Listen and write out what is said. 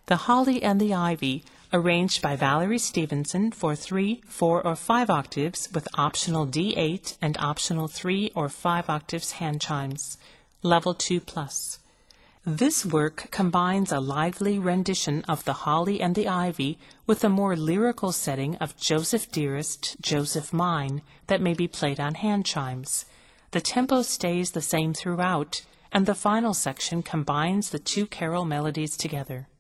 The Holly and the Ivy, arranged by Valerie Stevenson for 3, 4, or 5 octaves with optional D8 and optional 3 or 5 octaves hand chimes. Level 2+. This work combines a lively rendition of The Holly and the Ivy with a more lyrical setting of Joseph Dearest, Joseph Mine that may be played on hand chimes. The tempo stays the same throughout, and the final section combines the two carol melodies together.